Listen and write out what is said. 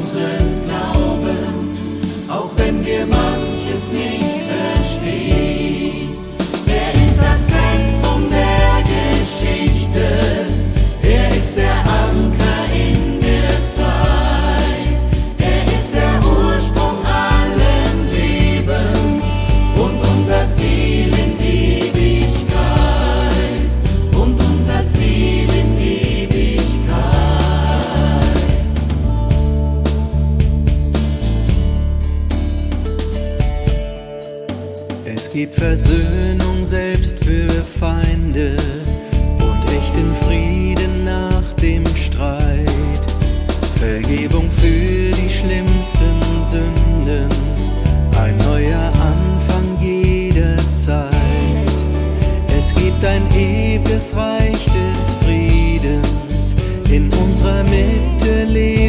unseres Glaubens, auch wenn wir manches nicht verstehen. Er ist das Zentrum der Geschichte, er ist der Anker in der Zeit, er ist der Ursprung allen Lebens und unser Ziel in Ewigkeit, und unser Ziel in Ewigkeit. Es gibt Versöhnung selbst für Feinde und echten Frieden nach dem Streit. Vergebung für die schlimmsten Sünden, ein neuer Anfang jederzeit. Es gibt ein ewiges Reich des Friedens, in unserer Mitte lebt